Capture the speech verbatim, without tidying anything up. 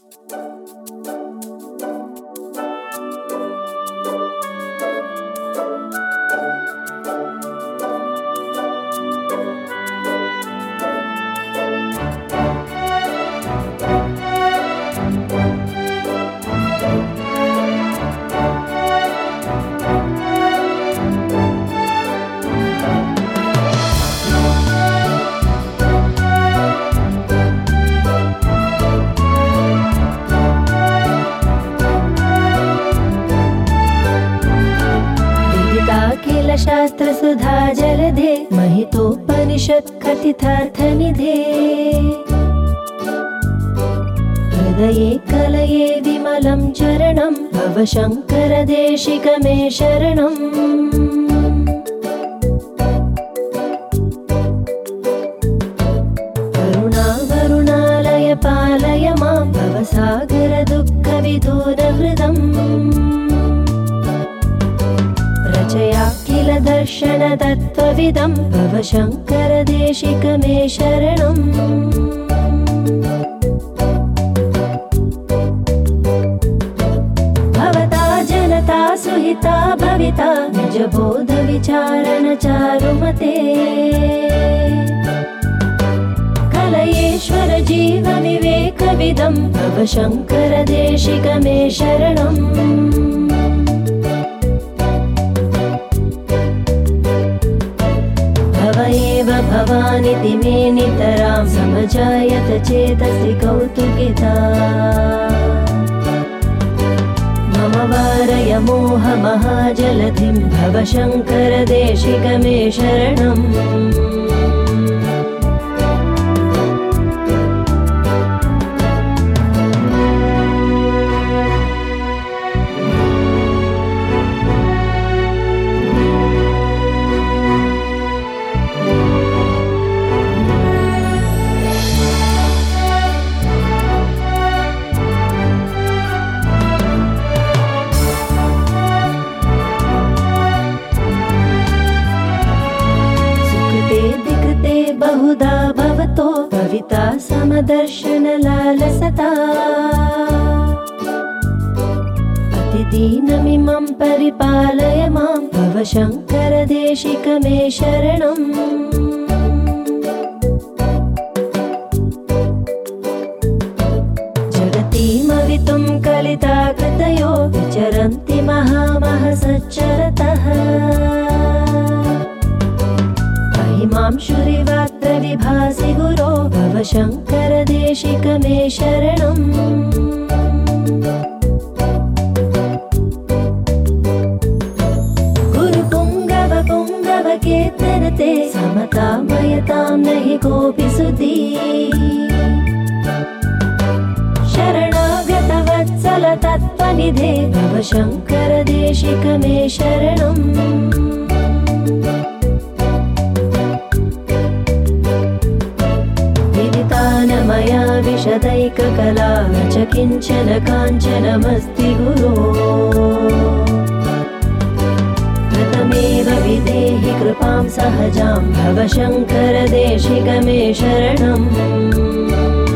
शास्त्र सुधा जलधे महितोपनिषत् कथितार्थनिधे हृदये कलये विमलं चरणं भव शङ्कर देशिक मे शरणम् करुणा वरुणालय पालय मां भवसागर दुःखविदूर हृदम् रचयाखिल दर्शन तत्त्वविदं भव शङ्कर देशिक मे शरणम् भवता जनता सुहिता भविता निजबोध विचारण चारुमते कलयेश्वर जीव विवेकविदं भव शङ्कर देशिक मे शरणम् भवानिति मे नितरां समजायत चेतसि कौतुकिता मम वारय मोह महाजलधिं भव शङ्कर देशिक मे शरणम् बहुधा भवतो भविता समदर्शन लालसता अतिदीनमिमं परिपालय मां भव शङ्कर देशिक मे शरणम् जगतीमवितुं कलिता कृतयो विचरन्ति महामह सच्चरतः मां शुरिवात्र विभासि गुरो भव शङ्कर देशिक मे शरणम् गुरुपुङ्गव पुङ्गव कीर्तनते समतामयतां नहि कोऽपि सुधी शरणागत वत्सल तत्त्वनिधे भव शङ्कर देशिक मे शरणम् मया विशदैककला न च किञ्चन काञ्चनमस्ति गुरो प्रथमेव विधेहि कृपां सहजां भव शङ्कर देशिक मे शरणम्